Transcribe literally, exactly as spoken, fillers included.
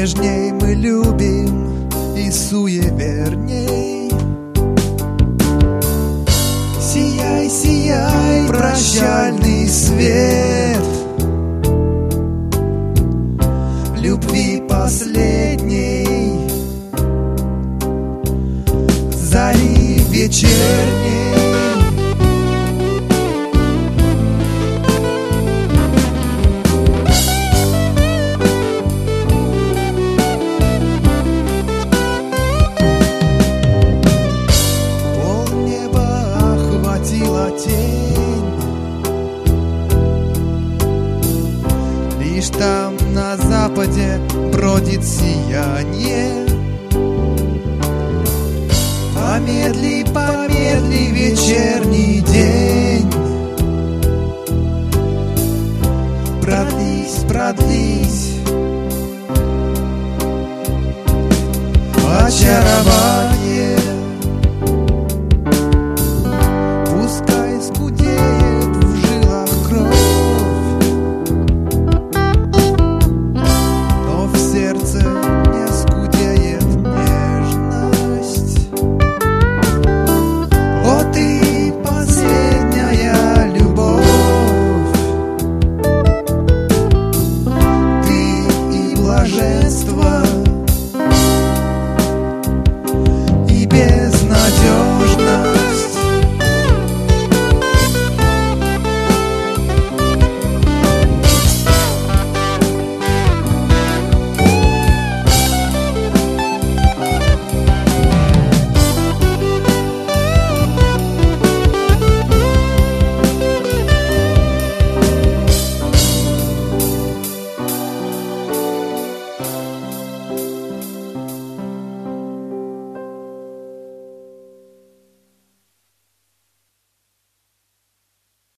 нежней мы любим и суеверней. Сияй, сияй, прощальный свет любви последней, зари вечерней. Тень, лишь там на западе бродит сияние. Помедли, помедли, вечерний день, продлись, продлись очарование. Скудеет